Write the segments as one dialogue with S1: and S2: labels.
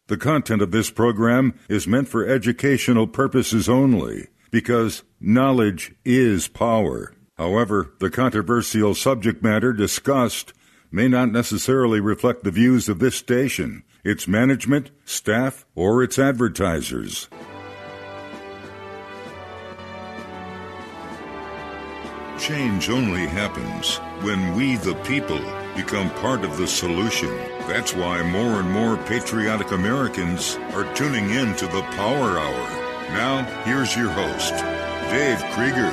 S1: The content of this program is meant for educational purposes only, because knowledge is power. However, the controversial subject matter discussed may not necessarily reflect the views of this station, its management, staff, or its advertisers. Change only happens when we, the people, become part of the solution. That's why more and more patriotic Americans are tuning in to the Power Hour. Now, here's your host, Dave Krieger.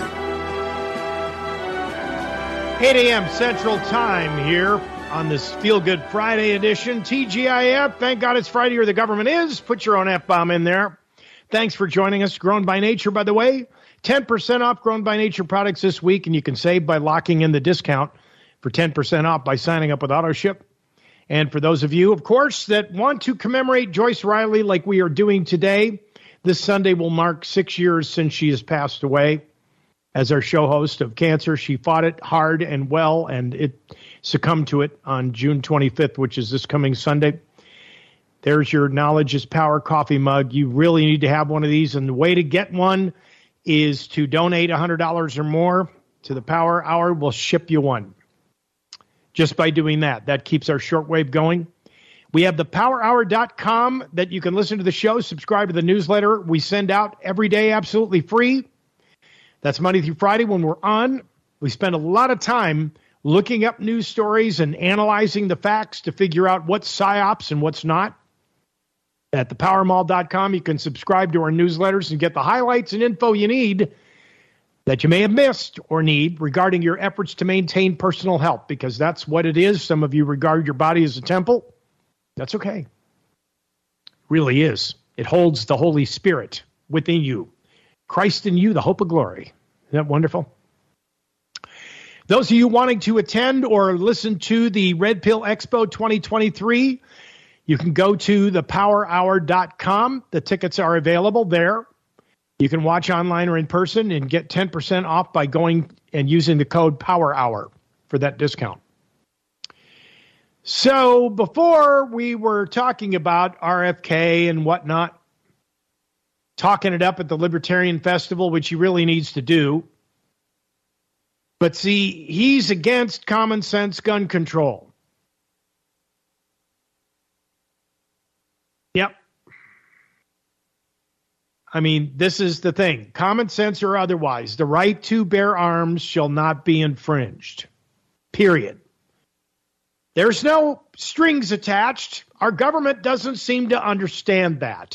S2: 8 a.m. Central Time here on this Feel Good Friday edition. TGIF, thank God it's Friday or the government is. Put your own F-bomb in there. Thanks for joining us. Grown by Nature, by the way. 10% off Grown by Nature products this week, and you can save by locking in the discount for 10% off by signing up with AutoShip. And for those of you, of course, that want to commemorate Joyce Riley like we are doing today, this Sunday will mark 6 years since she has passed away as our show host of cancer. She fought it hard and well, and it succumbed to it on June 25th, which is this coming Sunday. There's your Knowledge is Power coffee mug. You really need to have one of these, and the way to get one is to donate $100 or more to the Power Hour. We'll ship you one. Just by doing that, that keeps our shortwave going. We have the powerhour.com that you can listen to the show, subscribe to the newsletter we send out every day, absolutely free. That's Monday through Friday when we're on. We spend a lot of time looking up news stories and analyzing the facts to figure out what's psyops and what's not. At thepowermall.com, you can subscribe to our newsletters and get the highlights and info you need that you may have missed or need regarding your efforts to maintain personal health, because that's what it is. Some of you regard your body as a temple. That's okay. It really is. It holds the Holy Spirit within you. Christ in you, the hope of glory. Isn't that wonderful? Those of you wanting to attend or listen to the Red Pill Expo 2023, you can go to thepowerhour.com. The tickets are available there. You can watch online or in person and get 10% off by going and using the code POWERHOUR for that discount. So before we were talking about RFK and whatnot, talking it up at the Libertarian Festival, which he really needs to do. But see, he's against common sense gun control. Yep. I mean, this is the thing. Common sense or otherwise, the right to bear arms shall not be infringed. Period. There's no strings attached. Our government doesn't seem to understand that.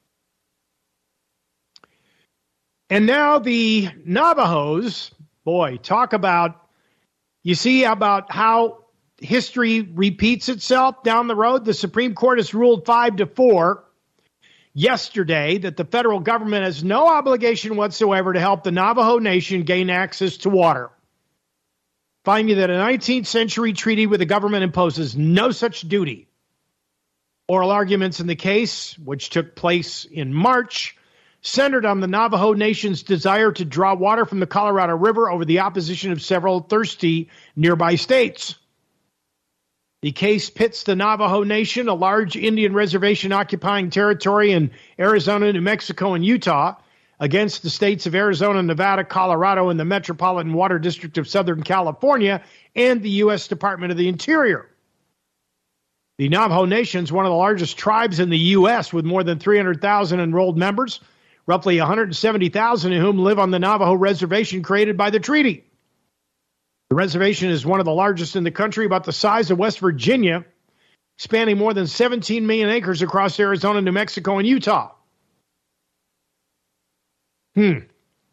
S2: And now the Navajos, boy, talk about, you see about how history repeats itself down the road. The Supreme Court has ruled 5-4 yesterday that the federal government has no obligation whatsoever to help the Navajo Nation gain access to water. Finding that a 19th century treaty with the government imposes no such duty. Oral arguments in the case, which took place in March, centered on the Navajo Nation's desire to draw water from the Colorado River over the opposition of several thirsty nearby states. The case pits the Navajo Nation, a large Indian reservation occupying territory in Arizona, New Mexico, and Utah, against the states of Arizona, Nevada, Colorado, and the Metropolitan Water District of Southern California, and the U.S. Department of the Interior. The Navajo Nation is one of the largest tribes in the U.S. with more than 300,000 enrolled members, roughly 170,000 of whom live on the Navajo reservation created by the treaty. The reservation is one of the largest in the country, about the size of West Virginia, spanning more than 17 million acres across Arizona, New Mexico, and Utah. Yep.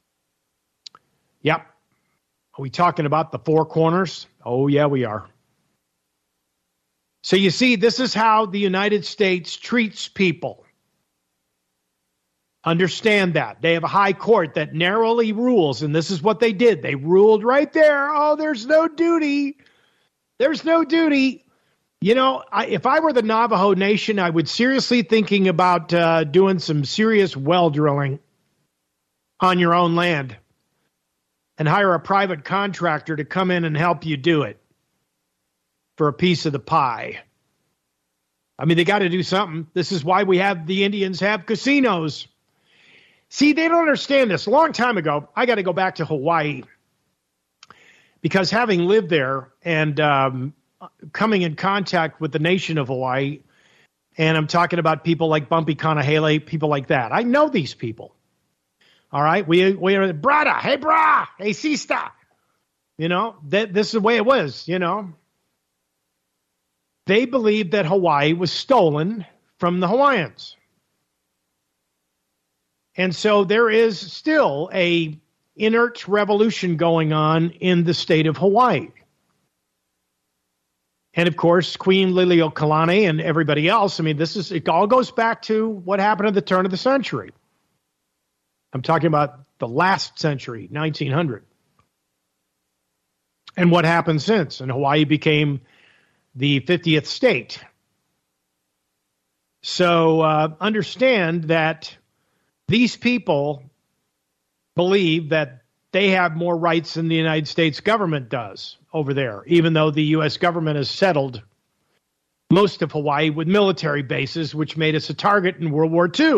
S2: Are we talking about the Four Corners? Oh, yeah, we are. So you see, this is how the United States treats people. Understand that. They have a high court that narrowly rules, and this is what they did. They ruled right there, oh, there's no duty. There's no duty. You know, if I were the Navajo Nation, I would seriously thinking about doing some serious well drilling on your own land and hire a private contractor to come in and help you do it for a piece of the pie. I mean, they got to do something. This is why the Indians have casinos. See, they don't understand this. A long time ago, I got to go back to Hawaii because having lived there and coming in contact with the nation of Hawaii, and I'm talking about people like Bumpy Kanahele, people like that. I know these people. All right? We are brada, hey bra, hey sista. You know, this is the way it was, you know. They believed that Hawaii was stolen from the Hawaiians. And so there is still a inert revolution going on in the state of Hawaii. And of course, Queen Liliuokalani and everybody else, I mean, it all goes back to what happened at the turn of the century. I'm talking about the last century, 1900. And what happened since. And Hawaii became the 50th state. So understand that these people believe that they have more rights than the United States government does over there, even though the U.S. government has settled most of Hawaii with military bases, which made us a target in World War II.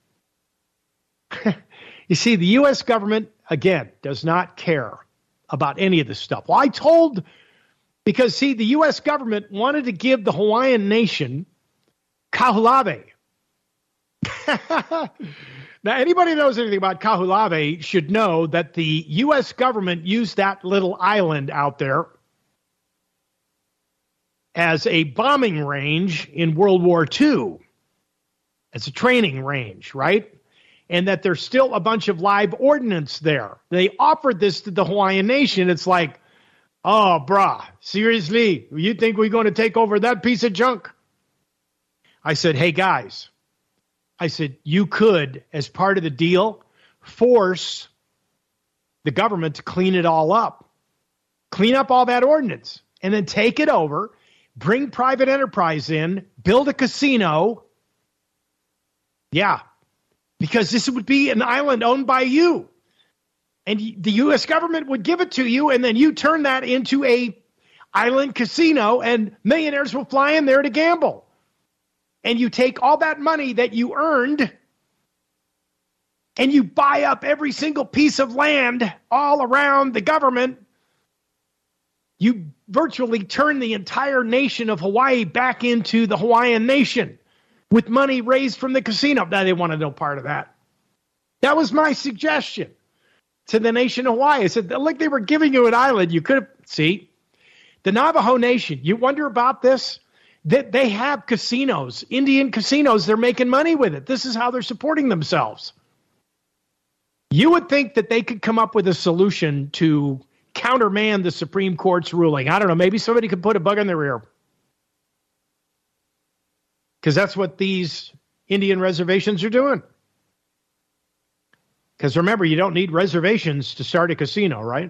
S2: You see, the U.S. government, again, does not care about any of this stuff. Well, because, see, the U.S. government wanted to give the Hawaiian nation Kaho'olawe. Now, anybody who knows anything about Kaho'olawe should know that the U.S. government used that little island out there as a bombing range in World War II, as a training range, right? And that there's still a bunch of live ordnance there. They offered this to the Hawaiian nation. It's like, oh, brah, seriously? You think we're going to take over that piece of junk? I said, hey, guys. I said, you could, as part of the deal, force the government to clean it all up. Clean up all that ordnance. And then take it over, bring private enterprise in, build a casino. Yeah, because this would be an island owned by you. And the U.S. government would give it to you, and then you turn that into a island casino, and millionaires will fly in there to gamble. And you take all that money that you earned, and you buy up every single piece of land all around the government. You virtually turn the entire nation of Hawaii back into the Hawaiian nation with money raised from the casino. Now, they wanted no part of that. That was my suggestion to the nation of Hawaii. I said, look, they were giving you an island. You could have, see, the Navajo Nation, you wonder about this? That they have casinos, Indian casinos. They're making money with it. This is how they're supporting themselves. You would think that they could come up with a solution to countermand the Supreme Court's ruling. I don't know. Maybe somebody could put a bug in their ear. Because that's what these Indian reservations are doing. Because remember, you don't need reservations to start a casino, right?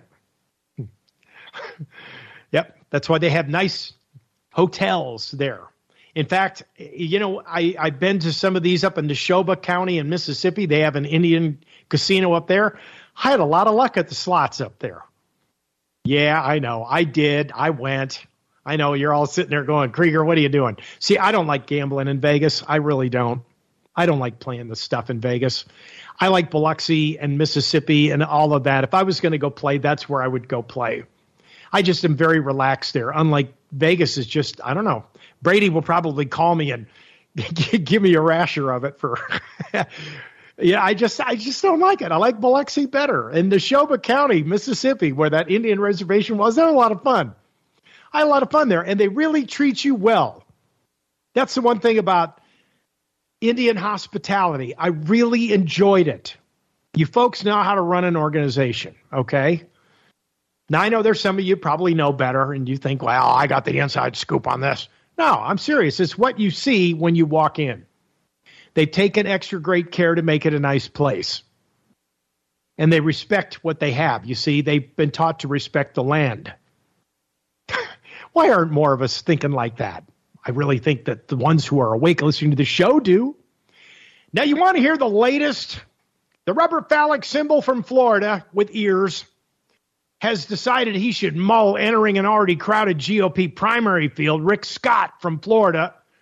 S2: Yep. That's why they have nice hotels there. In fact, you know, I've been to some of these up in Neshoba County in Mississippi. They have an Indian casino up there. I had a lot of luck at the slots up there. Yeah, I know. I did. I went. I know you're all sitting there going, Krieger, what are you doing? See, I don't like gambling in Vegas. I really don't. I don't like playing the stuff in Vegas. I like Biloxi and Mississippi and all of that. If I was going to go play, that's where I would go play. I just am very relaxed there. Unlike Vegas is just, I don't know. Brady will probably call me and give me a rasher of it for, yeah, I just don't like it. I like Biloxi better. In Neshoba County, Mississippi, where that Indian reservation was, that was a lot of fun. I had a lot of fun there, and they really treat you well. That's the one thing about Indian hospitality. I really enjoyed it. You folks know how to run an organization, okay? Now, I know there's some of you probably know better, and you think, well, I got the inside scoop on this. No, I'm serious. It's what you see when you walk in. They take an extra great care to make it a nice place. And they respect what they have. You see, they've been taught to respect the land. Why aren't more of us thinking like that? I really think that the ones who are awake listening to the show do. Now, you want to hear the latest? The rubber phallic symbol from Florida with ears has decided he should mull entering an already crowded GOP primary field. Rick Scott from Florida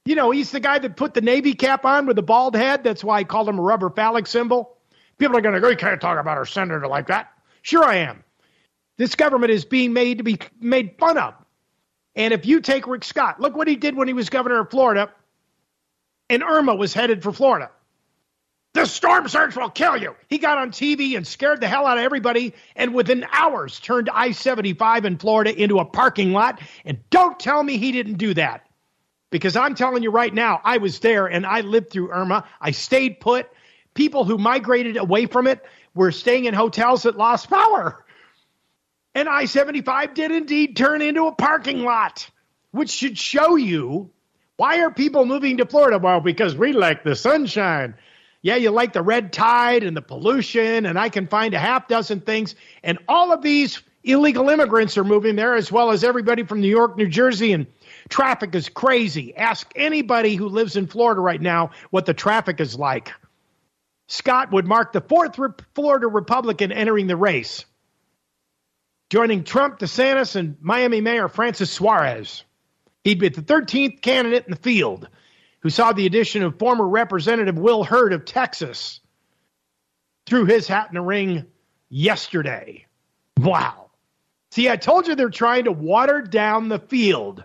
S2: You know, he's the guy that put the Navy cap on with the bald head. That's why I called him a rubber phallic symbol. People are going to go, you can't talk about our senator like that. Sure I am. This government is being made to be made fun of. And if you take Rick Scott, look what he did when he was governor of Florida, and Irma was headed for Florida. The storm surge will kill you. He got on TV and scared the hell out of everybody, and within hours turned I-75 in Florida into a parking lot. And don't tell me he didn't do that. Because I'm telling you right now, I was there and I lived through Irma. I stayed put. People who migrated away from it were staying in hotels that lost power. And I-75 did indeed turn into a parking lot, which should show you, why are people moving to Florida? Well, because we like the sunshine. Yeah, you like the red tide and the pollution, and I can find a half dozen things. And all of these illegal immigrants are moving there, as well as everybody from New York, New Jersey, and traffic is crazy. Ask anybody who lives in Florida right now what the traffic is like. Scott would mark the fourth Florida Republican entering the race, joining Trump, DeSantis, and Miami Mayor Francis Suarez. He'd be the 13th candidate in the field who saw the addition of former Representative Will Hurd of Texas threw his hat in the ring yesterday. Wow. See, I told you they're trying to water down the field.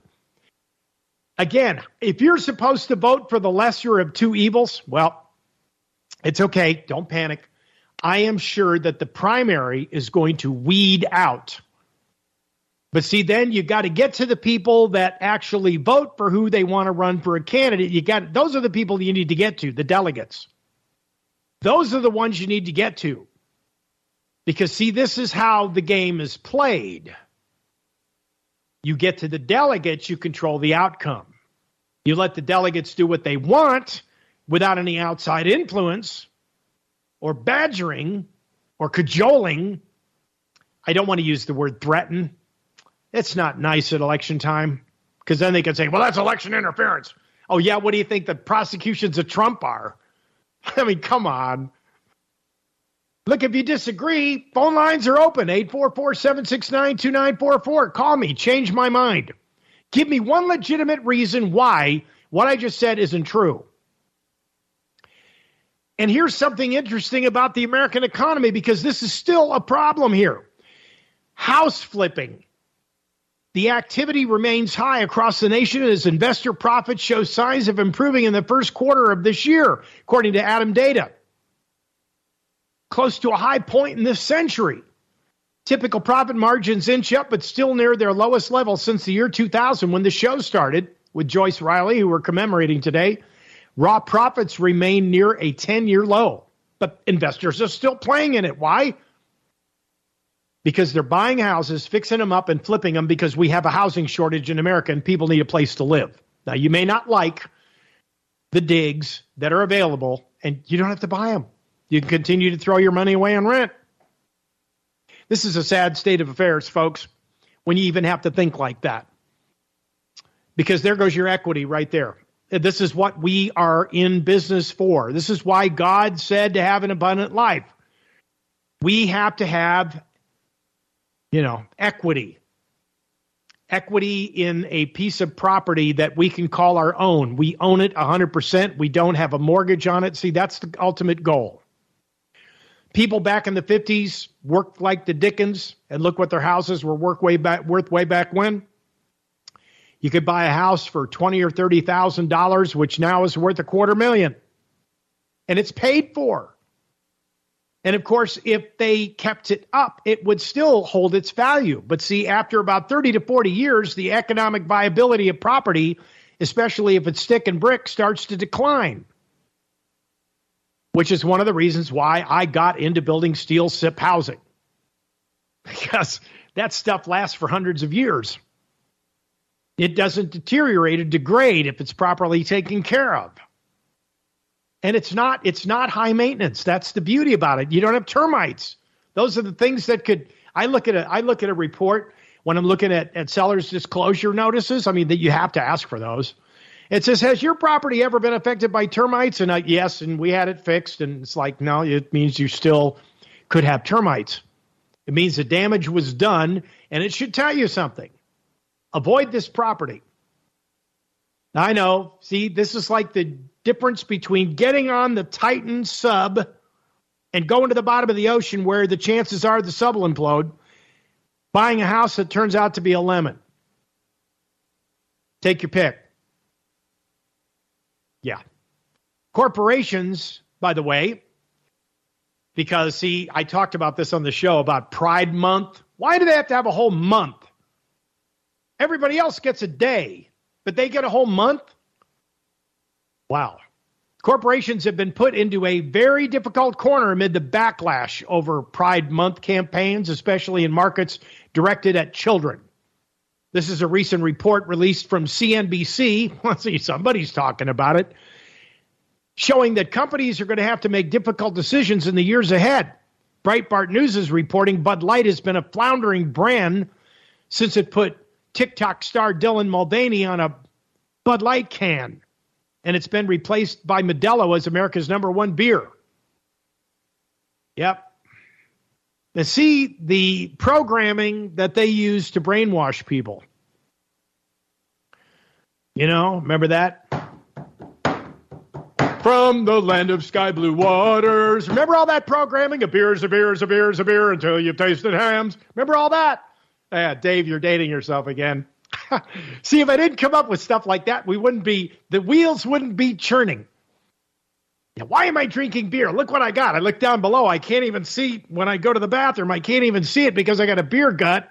S2: Again, if you're supposed to vote for the lesser of two evils, well, it's okay. Don't panic. I am sure that the primary is going to weed out. But see, then you got to get to the people that actually vote for who they want to run for a candidate. Those are the people you need to get to, the delegates. Those are the ones you need to get to. Because see, this is how the game is played. You get to the delegates, you control the outcome. You let the delegates do what they want without any outside influence or badgering or cajoling. I don't want to use the word threaten. It's not nice at election time, because then they can say, well, that's election interference. Oh, yeah, what do you think the prosecutions of Trump are? I mean, come on. Look, if you disagree, phone lines are open, 844-769-2944. Call me, change my mind. Give me one legitimate reason why what I just said isn't true. And here's something interesting about the American economy, because this is still a problem here. House flipping. The activity remains high across the nation as investor profits show signs of improving in the first quarter of this year, according to Adam Data. Close to a high point in this century. Typical profit margins inch up, but still near their lowest level since the year 2000 when the show started with Joyce Riley, who we're commemorating today. Raw profits remain near a 10-year low, but investors are still playing in it. Why? Because they're buying houses, fixing them up, and flipping them because we have a housing shortage in America and people need a place to live. Now, you may not like the digs that are available, and you don't have to buy them. You can continue to throw your money away on rent. This is a sad state of affairs, folks, when you even have to think like that. Because there goes your equity right there. This is what we are in business for. This is why God said to have an abundant life. We have to have, equity. Equity in a piece of property that we can call our own. We own it 100%. We don't have a mortgage on it. See, that's the ultimate goal. People back in the 50s worked like the Dickens, and look what their houses were worth way back when. You could buy a house for $20,000 or $30,000, which now is worth $250,000. And it's paid for. And of course, if they kept it up, it would still hold its value. But see, after about 30 to 40 years, the economic viability of property, especially if it's stick and brick, starts to decline. Which is one of the reasons why I got into building steel SIP housing. Because that stuff lasts for hundreds of years. It doesn't deteriorate or degrade if it's properly taken care of. And it's not high maintenance. That's the beauty about it. You don't have termites. Those are the things that could, I look at a report when I'm looking at seller's disclosure notices. I mean, that you have to ask for those. It says, has your property ever been affected by termites? And yes, and we had it fixed. And it's like, no, it means you still could have termites. It means the damage was done, and it should tell you something. Avoid this property. I know. See, this is like the difference between getting on the Titan sub and going to the bottom of the ocean where the chances are the sub will implode, buying a house that turns out to be a lemon. Take your pick. Yeah. Corporations, by the way, because, see, I talked about this on the show about Pride Month. Why do they have to have a whole month? Everybody else gets a day, but they get a whole month? Wow. Corporations have been put into a very difficult corner amid the backlash over Pride Month campaigns, especially in markets directed at children. This is a recent report released from CNBC. Let's see, somebody's talking about it, showing that companies are going to have to make difficult decisions in the years ahead. Breitbart News is reporting Bud Light has been a floundering brand since it put TikTok star Dylan Mulvaney on a Bud Light can, and it's been replaced by Modelo as America's #1 beer. Yep. Now, see the programming that they use to brainwash people. You know, remember that? From the land of sky blue waters. Remember all that programming? A beer is a beer is a beer is a beer until you've tasted hams. Remember all that? Yeah, Dave, you're dating yourself again. See, if I didn't come up with stuff like that, the wheels wouldn't be churning. Yeah, why am I drinking beer? Look what I got. I look down below. I can't even see when I go to the bathroom. I can't even see it because I got a beer gut.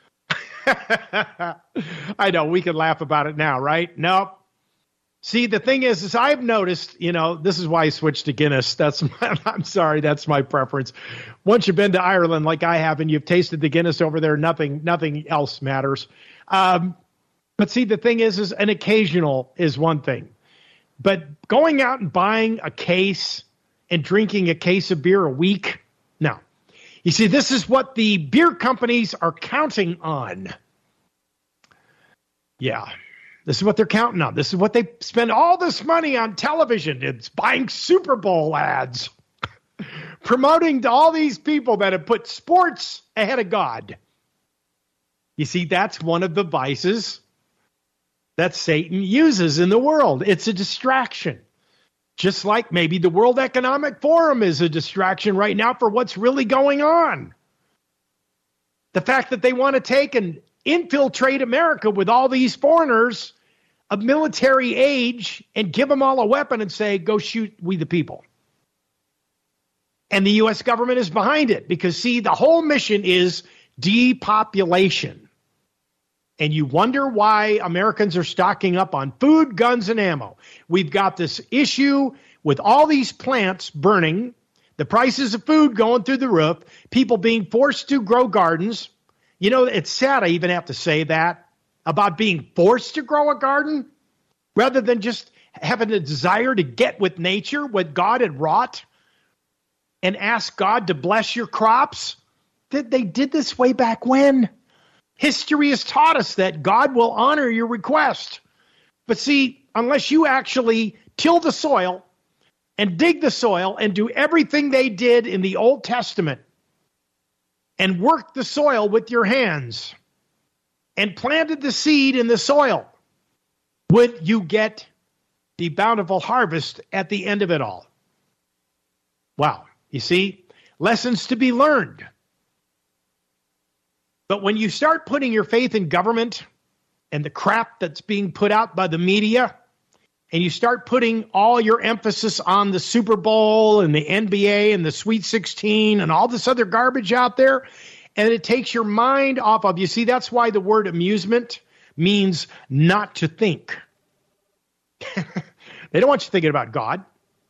S2: I know, we can laugh about it now, right? Nope. See, the thing is I've noticed, this is why I switched to Guinness. I'm sorry, that's my preference. Once you've been to Ireland like I have and you've tasted the Guinness over there, nothing else matters. But see, the thing is an occasional is one thing. But going out and buying a case and drinking a case of beer a week, no. You see, this is what the beer companies are counting on. Yeah, this is what they're counting on. This is what they spend all this money on television. It's buying Super Bowl ads, promoting to all these people that have put sports ahead of God. You see, that's one of the vices that Satan uses in the world. It's a distraction. Just like maybe the World Economic Forum is a distraction right now for what's really going on. The fact that they want to take and infiltrate America with all these foreigners of military age and give them all a weapon and say, go shoot we the people. And the U.S. government is behind it because, see, the whole mission is depopulation. And you wonder why Americans are stocking up on food, guns, and ammo. We've got this issue with all these plants burning, the prices of food going through the roof, people being forced to grow gardens. You know, it's sad I even have to say that about being forced to grow a garden rather than just having a desire to get with nature, what God had wrought, and ask God to bless your crops. They did this way back when. History has taught us that God will honor your request. But see, unless you actually till the soil and dig the soil and do everything they did in the Old Testament and work the soil with your hands and planted the seed in the soil, would you get the bountiful harvest at the end of it all? Wow. You see, lessons to be learned. But when you start putting your faith in government and the crap that's being put out by the media, and you start putting all your emphasis on the Super Bowl and the NBA and the Sweet 16 and all this other garbage out there, and it takes your mind off of, you see, that's why the word amusement means not to think. They don't want you thinking about God.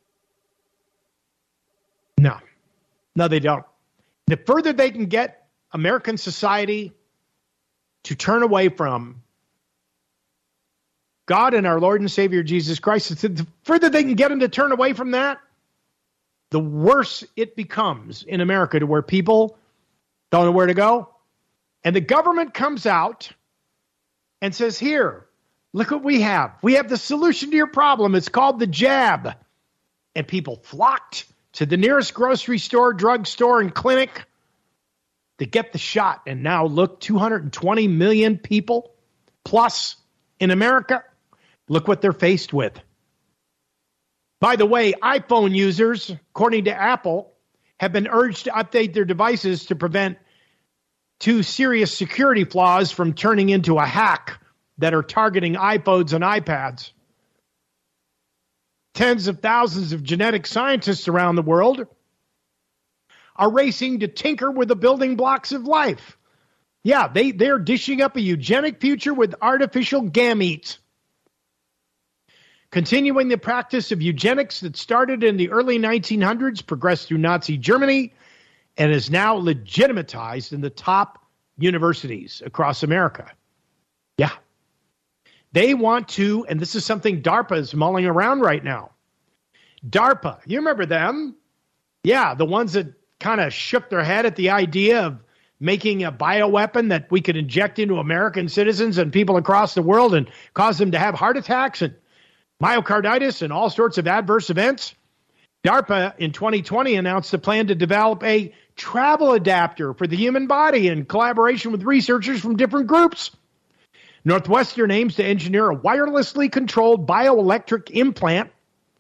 S2: No, they don't. The further they can get American society to turn away from God and our Lord and Savior Jesus Christ, the further they can get them to turn away from that, the worse it becomes in America, to where people don't know where to go. And the government comes out and says, here, look what we have. We have the solution to your problem. It's called the jab. And people flocked to the nearest grocery store, drugstore, and clinic to get the shot. And now look, 220 million people plus in America Look what they're faced with. By the way, iPhone users, according to Apple, have been urged to update their devices to prevent two serious security flaws from turning into a hack that are targeting iPhones and iPads. Tens of thousands of genetic scientists around the world are racing to tinker with the building blocks of life. Yeah, they're dishing up a eugenic future with artificial gametes. Continuing the practice of eugenics that started in the early 1900s, progressed through Nazi Germany, and is now legitimatized in the top universities across America. Yeah. They want to, and this is something DARPA is mulling around right now. DARPA, you remember them? Yeah, the ones that kind of shook their head at the idea of making a bioweapon that we could inject into American citizens and people across the world and cause them to have heart attacks and myocarditis and all sorts of adverse events. DARPA in 2020 announced a plan to develop a travel adapter for the human body in collaboration with researchers from different groups. Northwestern aims to engineer a wirelessly controlled bioelectronic implant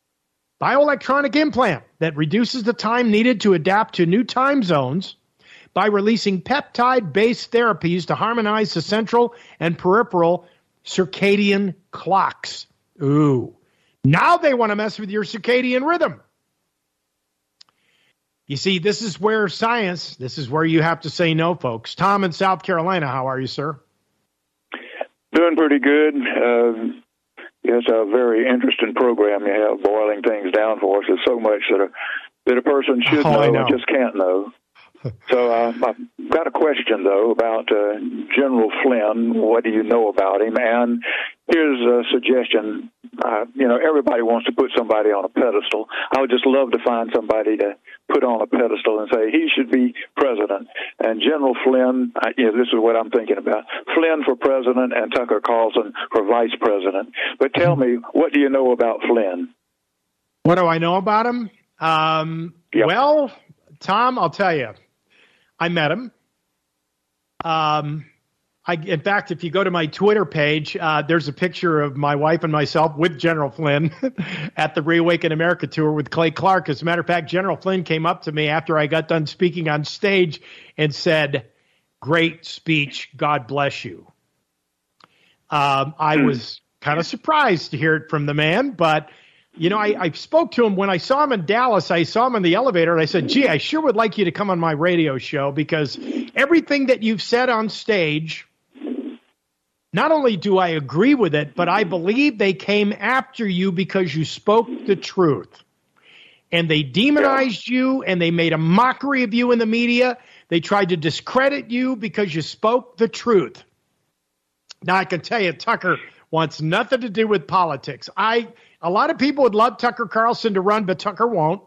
S2: that reduces the time needed to adapt to new time zones by releasing peptide-based therapies to harmonize the central and peripheral circadian clocks. Ooh, now they want to mess with your circadian rhythm. You see, this is where you have to say no, folks. Tom in South Carolina, how are you, sir?
S3: Doing pretty good. It's a very interesting program you have, boiling things down for us. There's so much that a person should know and just can't know. So I've got a question, though, about General Flynn. What do you know about him? And here's a suggestion. Everybody wants to put somebody on a pedestal. I would just love to find somebody to put on a pedestal and say he should be president. And General Flynn, this is what I'm thinking about. Flynn for president and Tucker Carlson for vice president. But tell me, what do you know about Flynn?
S2: What do I know about him?
S3: Yep.
S2: Well, Tom, I'll tell you. I met him. In fact, if you go to my Twitter page, there's a picture of my wife and myself with General Flynn at the Reawaken America tour with Clay Clark. As a matter of fact, General Flynn came up to me after I got done speaking on stage and said, "Great speech. God bless you." I was kind of surprised to hear it from the man, but I spoke to him when I saw him in Dallas. I saw him in the elevator, and I said, gee, I sure would like you to come on my radio show, because everything that you've said on stage, not only do I agree with it, but I believe they came after you because you spoke the truth. And they demonized you, and they made a mockery of you in the media. They tried to discredit you because you spoke the truth. Now, I can tell you, Tucker wants nothing to do with politics. A lot of people would love Tucker Carlson to run, but Tucker won't.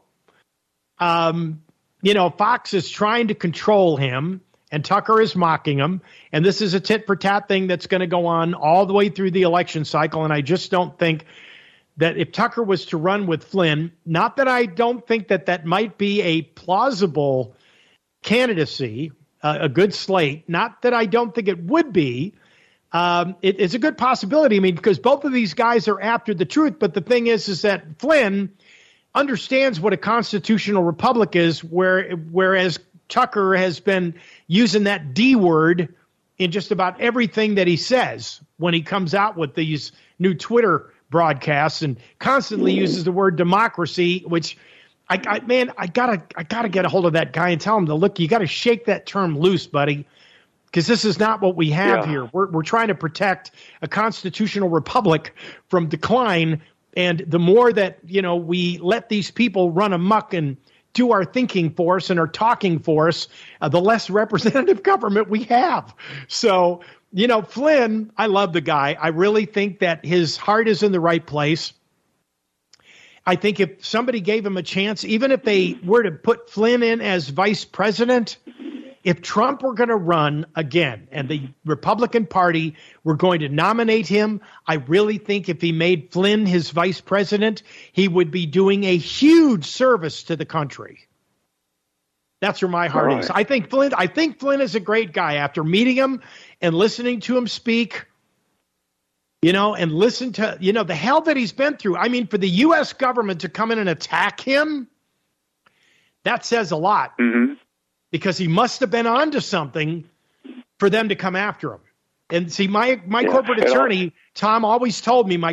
S2: Fox is trying to control him, and Tucker is mocking him. And this is a tit-for-tat thing that's going to go on all the way through the election cycle. And I just don't think that if Tucker was to run with Flynn, not that I don't think that might be a plausible candidacy, a good slate, not that I don't think it would be. It's a good possibility. I mean, because both of these guys are after the truth. But the thing is that Flynn understands what a constitutional republic is, whereas Tucker has been using that D word in just about everything that he says when he comes out with these new Twitter broadcasts, and constantly uses the word democracy, which I gotta get a hold of that guy and tell him to look, you got to shake that term loose, buddy. Because this is not what we have here. We're trying to protect a constitutional republic from decline. And the more that, we let these people run amok and do our thinking for us and our talking for us, the less representative government we have. So, Flynn, I love the guy. I really think that his heart is in the right place. I think if somebody gave him a chance, even if they were to put Flynn in as vice president, if Trump were going to run again and the Republican Party were going to nominate him, I really think if he made Flynn his vice president, he would be doing a huge service to the country. That's where my heart is. I think Flynn is a great guy. After meeting him and listening to him speak, and listen to, the hell that he's been through. I mean, for the U.S. government to come in and attack him, that says a lot.
S3: Mm-hmm.
S2: Because he must have been onto something for them to come after him. And see, my corporate attorney, Tom, always told me,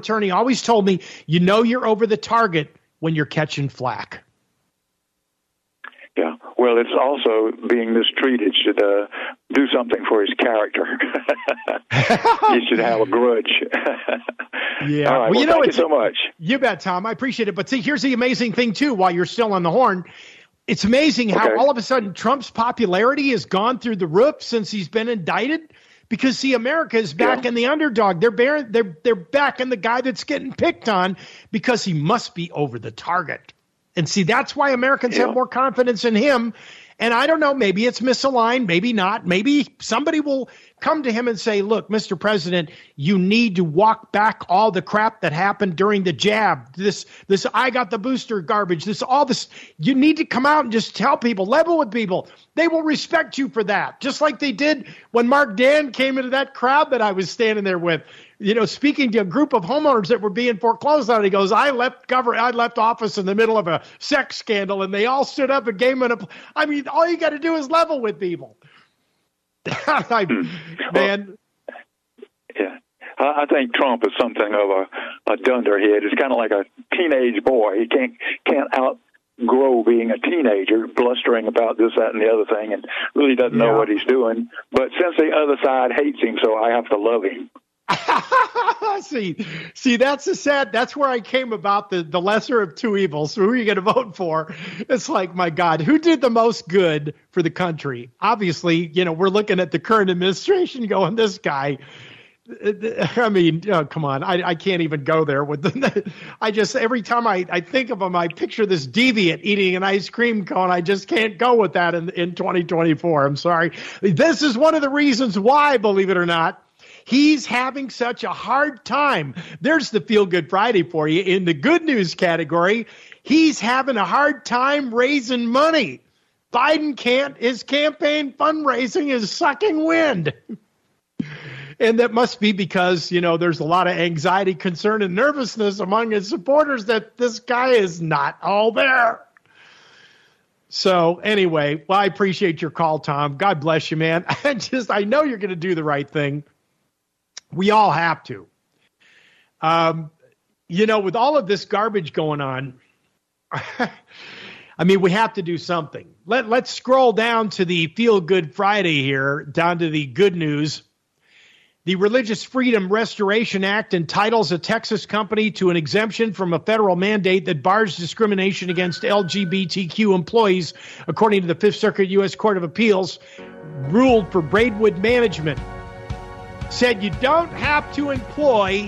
S2: you're over the target when you're catching flack.
S3: Yeah. Well, it's also being mistreated should do something for his character. He should have a grudge.
S2: Yeah.
S3: All right. Well, thank you so much.
S2: You bet, Tom. I appreciate it. But see, here's the amazing thing, too, while you're still on the horn. It's amazing how all of a sudden Trump's popularity has gone through the roof since he's been indicted. Because, see, America is back in the underdog. They're back in the guy that's getting picked on because he must be over the target. And see, that's why Americans have more confidence in him. And I don't know, maybe it's misaligned, maybe not. Maybe somebody will come to him and say, look, Mr. President, you need to walk back all the crap that happened during the jab. This I got the booster garbage, all this. You need to come out and just tell people, level with people. They will respect you for that. Just like they did when Mark Dan came into that crowd that I was standing there with. Speaking to a group of homeowners that were being foreclosed on, he goes, I left office in the middle of a sex scandal, and they all stood up and gave him I mean, all you got to do is level with people. Man.
S3: Yeah. I think Trump is something of a dunderhead. It's kind of like a teenage boy. He can't outgrow being a teenager, blustering about this, that, and the other thing, and really doesn't know what he's doing. But since the other side hates him, so I have to love him.
S2: See, that's where I came about the lesser of two evils. So who are you going to vote for? It's like, my God, who did the most good for the country? Obviously, we're looking at the current administration going, this guy, I mean, come on. I can't even go there with every time I think of him, I picture this deviant eating an ice cream cone. I just can't go with that in 2024. I'm sorry. This is one of the reasons why, believe it or not, he's having such a hard time. There's the Feel Good Friday for you. In the good news category, he's having a hard time raising money. Biden can't. His campaign fundraising is sucking wind. And that must be because, there's a lot of anxiety, concern, and nervousness among his supporters that this guy is not all there. So anyway, well, I appreciate your call, Tom. God bless you, man. I know you're going to do the right thing. We all have to. With all of this garbage going on, I mean, we have to do something. Let's scroll down to the Feel Good Friday here, down to the good news. The Religious Freedom Restoration Act entitles a Texas company to an exemption from a federal mandate that bars discrimination against LGBTQ employees, according to the Fifth Circuit U.S. Court of Appeals, ruled for Braidwood Management. Said you don't have to employ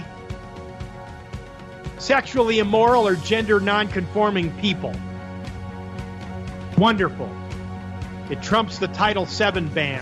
S2: sexually immoral or gender nonconforming people. Wonderful. It trumps the Title VII ban.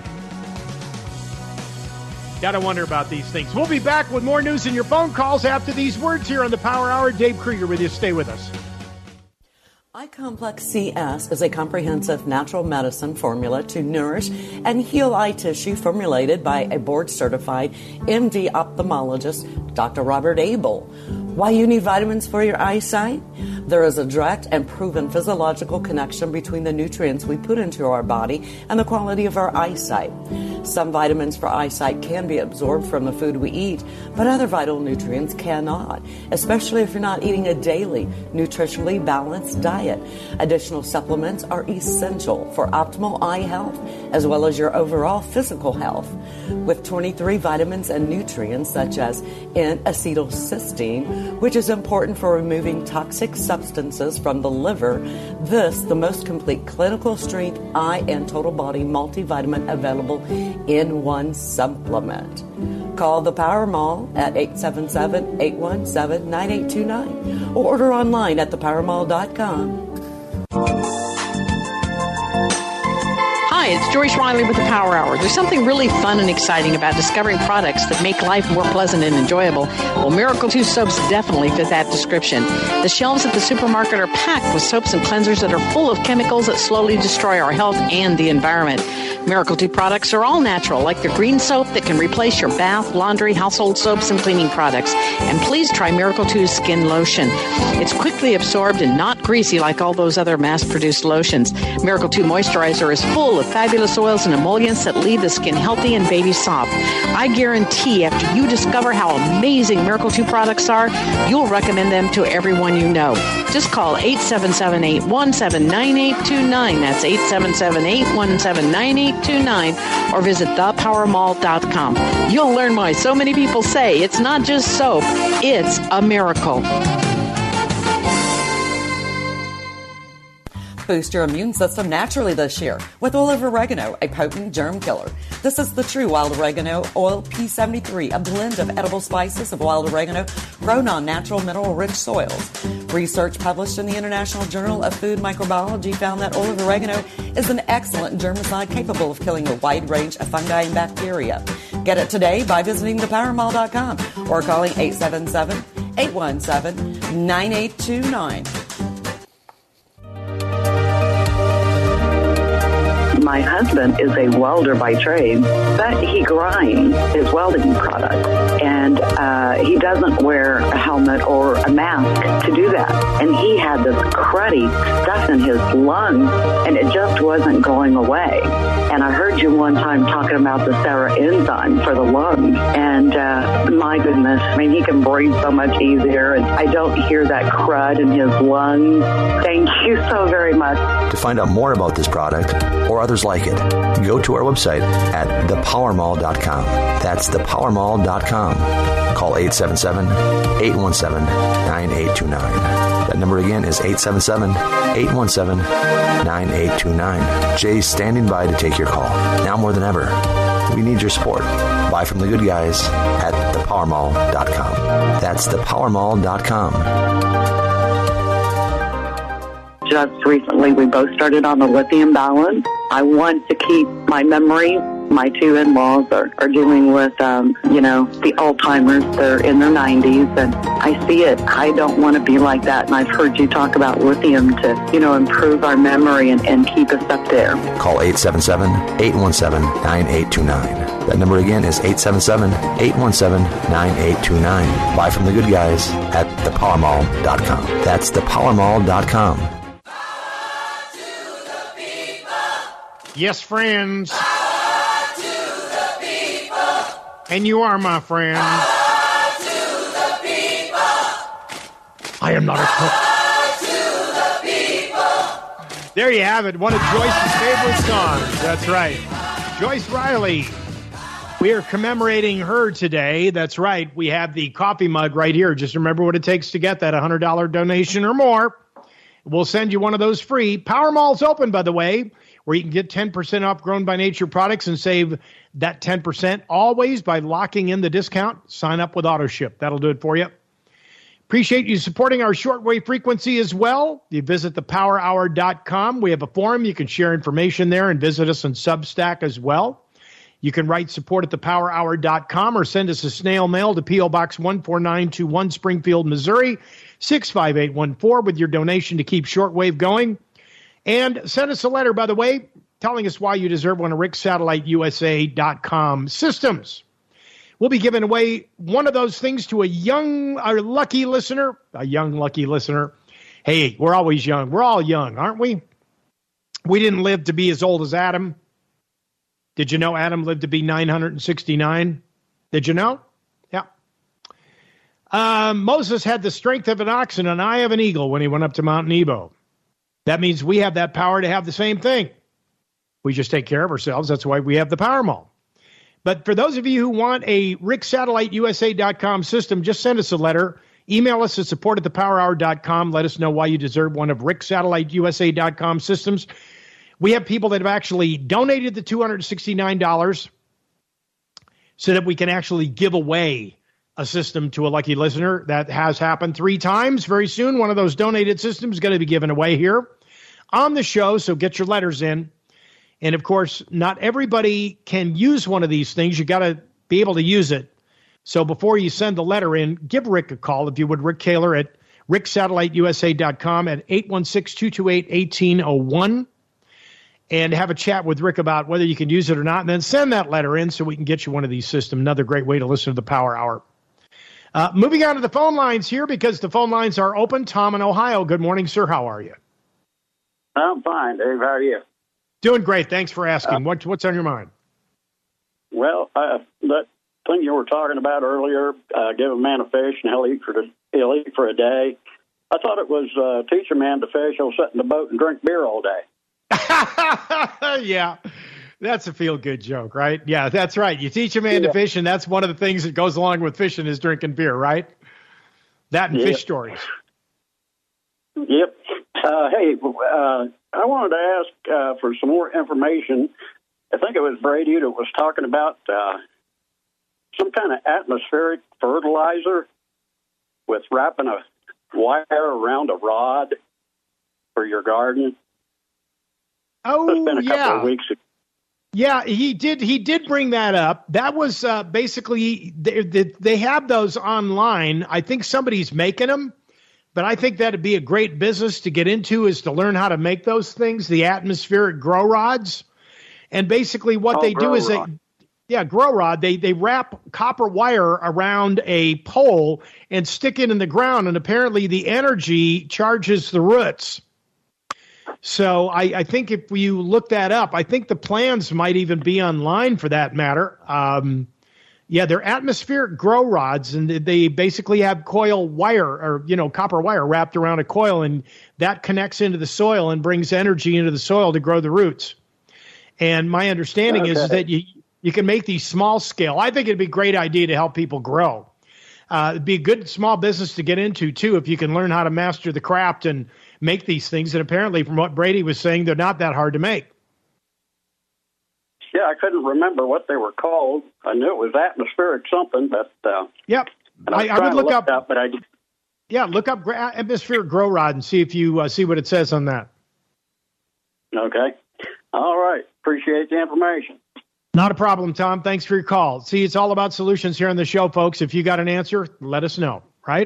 S2: Gotta wonder about these things. We'll be back with more news and your phone calls after these words here on the Power Hour. Dave Krieger with you. Stay with us.
S4: iComplex CS is a comprehensive natural medicine formula to nourish and heal eye tissue formulated by a board-certified MD ophthalmologist, Dr. Robert Abel. Why you need vitamins for your eyesight? There is a direct and proven physiological connection between the nutrients we put into our body and the quality of our eyesight. Some vitamins for eyesight can be absorbed from the food we eat, but other vital nutrients cannot, especially if you're not eating a daily, nutritionally balanced diet. Additional supplements are essential for optimal eye health, as well as your overall physical health. With 23 vitamins and nutrients, such as N-acetylcysteine, which is important for removing toxic substances from the liver, the most complete clinical strength eye and total body multivitamin available in one supplement. Call the Power Mall at 877-817-9829 or order online at thepowermall.com.
S5: Hi, it's Joyce Riley with the Power Hour. There's something really fun and exciting about discovering products that make life more pleasant and enjoyable. Well, Miracle 2 soaps definitely fit that description. The shelves at the supermarket are packed with soaps and cleansers that are full of chemicals that slowly destroy our health and the environment. Miracle 2 products are all natural, like the green soap that can replace your bath, laundry, household soaps, and cleaning products. And please try Miracle 2's skin lotion. It's quickly absorbed and not greasy like all those other mass-produced lotions. Miracle 2 moisturizer is full of fabulous oils and emollients that leave the skin healthy and baby soft. I guarantee after you discover how amazing Miracle 2 products are, you'll recommend them to everyone you know. Just call 877-817-9829. That's 877-817-9829. Or visit thepowermall.com. You'll learn why so many people say it's not just soap, it's a miracle.
S4: Boost your immune system naturally this year with Olive Oregano, a potent germ killer. This is the true wild oregano oil P73, a blend of edible spices of wild oregano grown on natural mineral-rich soils. Research published in the International Journal of Food Microbiology found that olive oregano is an excellent germicide capable of killing a wide range of fungi and bacteria. Get it today by visiting thepowermall.com or calling 877-817-9829.
S6: My husband is a welder by trade, but he grinds his welding product, and he doesn't wear a helmet or a mask to do that. And he had this cruddy stuff in his lungs, and it just wasn't going away. And I heard you one time talking about the Sarah enzyme for the lungs, and my goodness, I mean, he can breathe so much easier, and I don't hear that crud in his lungs. Thank you so very much.
S7: To find out more about this product or others like it, go to our website at thepowermall.com. That's thepowermall.com. Call 877-817-9829. That number again is 877-817-9829. Jay's standing by to take your call. Now more than ever, we need your support. Buy from the good guys at thepowermall.com. That's thepowermall.com.
S6: Just recently, we both started on the lithium balance. I want to keep my memory. My two in-laws are dealing with, the Alzheimer's. They're in their 90s, and I see it. I don't want to be like that, and I've heard you talk about lithium to, improve our memory and keep us up there.
S7: Call 877-817-9829. That number again is 877-817-9829. Buy from the good guys at thepowermall.com. That's thepowermall.com.
S2: Yes, friends. And you are my friend. I am not a cook. There you have it. One of Joyce's favorite songs. That's right. Joyce Riley. We are commemorating her today. That's right. We have the coffee mug right here. Just remember what it takes to get that $100 donation or more. We'll send you one of those free. Power Mall's open, by the way, where you can get 10% off Grown by Nature products and save that 10% always by locking in the discount. Sign up with AutoShip. That'll do it for you. Appreciate you supporting our shortwave frequency as well. You visit thepowerhour.com. We have a forum. You can share information there and visit us on Substack as well. You can write support at thepowerhour.com or send us a snail mail to P.O. Box 14921, Springfield, Missouri, 65814 with your donation to keep shortwave going. And send us a letter, by the way, telling us why you deserve one of RickSatelliteUSA.com systems. We'll be giving away one of those things to a lucky listener. Hey, we're always young. We're all young, aren't we? We didn't live to be as old as Adam. Did you know Adam lived to be 969? Did you know? Yeah. Moses had the strength of an ox and an eye of an eagle when he went up to Mount Nebo. That means we have that power to have the same thing. We just take care of ourselves. That's why we have the Power Mall. But for those of you who want a RickSatelliteUSA.com system, just send us a letter. Email us at support@thepowerhour.com. Let us know why you deserve one of RickSatelliteUSA.com systems. We have people that have actually donated the $269 so that we can actually give away a system to a lucky listener. That has happened 3 times. Very soon, one of those donated systems is going to be given away here on the show, so get your letters in. And, of course, not everybody can use one of these things. You got to be able to use it. So before you send the letter in, give Rick a call, if you would, Rick Kaler at ricksatelliteusa.com at 816-228-1801, and have a chat with Rick about whether you can use it or not, and then send that letter in so we can get you one of these systems. Another great way to listen to the Power Hour. Moving on to the phone lines here, because the phone lines are open. Tom in Ohio. Good morning, sir. How are you?
S8: I'm fine, Dave. How are you?
S2: Doing great. Thanks for asking. What's on your mind?
S8: Well, that thing you were talking about earlier, give a man a fish and he'll eat for a day. I thought it was teach a man to fish, he'll sit in the boat and drink beer all day.
S2: Yeah, that's a feel-good joke, right? Yeah, that's right. You teach a man to fish, and that's one of the things that goes along with fishing is drinking beer, right? That and fish stories.
S8: Yep. Hey, I wanted to ask for some more information. I think it was Brady that was talking about some kind of atmospheric fertilizer with wrapping a wire around a rod for your garden.
S2: Oh,
S8: it's been a couple of weeks ago.
S2: Yeah, he did bring that up. That was basically, they have those online. I think somebody's making them, but I think that'd be a great business to get into, is to learn how to make those things, the atmospheric grow rods. And basically what they do is grow rod. They wrap copper wire around a pole and stick it in the ground, and apparently the energy charges the roots. So I think if you look that up, I think the plans might even be online for that matter. They're atmospheric grow rods, and they basically have coil wire or, copper wire wrapped around a coil, and that connects into the soil and brings energy into the soil to grow the roots. And my understanding is that you can make these small scale. I think it'd be a great idea to help people grow. It'd be a good small business to get into, too, if you can learn how to master the craft and make these things. And apparently, from what Brady was saying, they're not that hard to make.
S8: Yeah, I couldn't remember what they were called. I knew it was atmospheric something, but
S2: yep. I would look up
S8: but I did.
S2: Yeah, look up atmospheric grow rod and see if you see what it says on that.
S8: Okay. All right. Appreciate the information.
S2: Not a problem, Tom. Thanks for your call. See, it's all about solutions here on the show, folks. If you got an answer, let us know, right?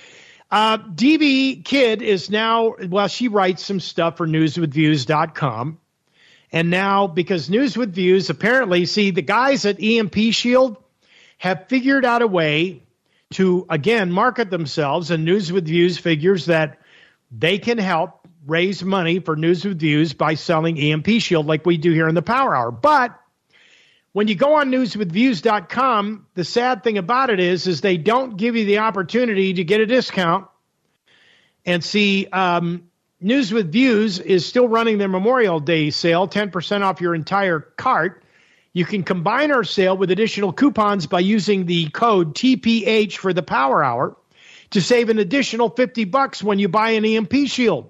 S2: DV Kid is now, she writes some stuff for newswithviews.com. And now, because News with Views, apparently, the guys at EMP Shield have figured out a way to, again, market themselves. And News with Views figures that they can help raise money for News with Views by selling EMP Shield like we do here in the Power Hour. But when you go on newswithviews.com, the sad thing about it is they don't give you the opportunity to get a discount. And see, News with Views is still running their Memorial Day sale, 10% off your entire cart. You can combine our sale with additional coupons by using the code TPH for the Power Hour to save an additional $50 when you buy an EMP Shield.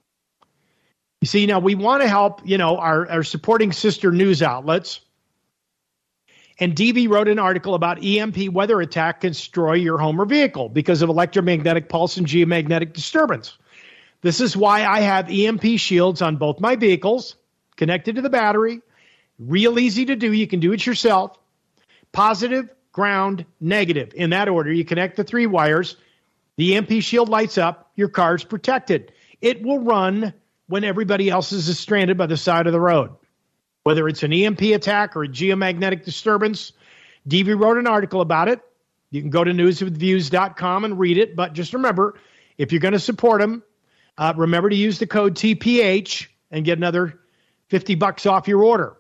S2: You see, now we want to help, our supporting sister news outlets. And DV wrote an article about EMP weather attack can destroy your home or vehicle because of electromagnetic pulse and geomagnetic disturbance. This is why I have EMP shields on both my vehicles, connected to the battery. Real easy to do. You can do it yourself. Positive, ground, negative. In that order, you connect the 3 wires. The EMP shield lights up. Your car's protected. It will run when everybody else is stranded by the side of the road. Whether it's an EMP attack or a geomagnetic disturbance, DV wrote an article about it. You can go to newswithviews.com and read it. But just remember, if you're going to support them, remember to use the code TPH and get another $50 off your order.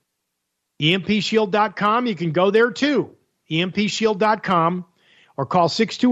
S2: EMPshield.com, you can go there too. EMPshield.com or call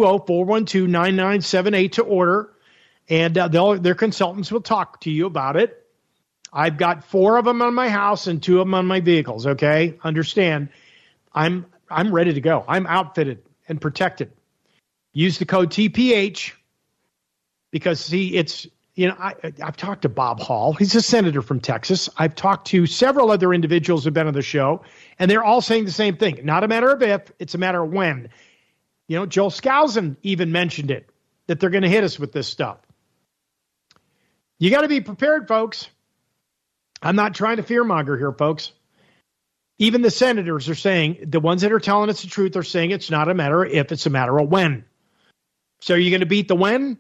S2: 620-412-9978 to order. And their consultants will talk to you about it. I've got 4 of them on my house and 2 of them on my vehicles, okay? Understand, I'm ready to go. I'm outfitted and protected. Use the code TPH because, see, it's, I've talked to Bob Hall. He's a senator from Texas. I've talked to several other individuals who've been on the show, and they're all saying the same thing. Not a matter of if, it's a matter of when. Joel Skousen even mentioned it, that they're going to hit us with this stuff. You got to be prepared, folks. I'm not trying to fearmonger here, folks. Even the senators are saying, the ones that are telling us the truth are saying it's not a matter of if, it's a matter of when. So are you going to beat the when?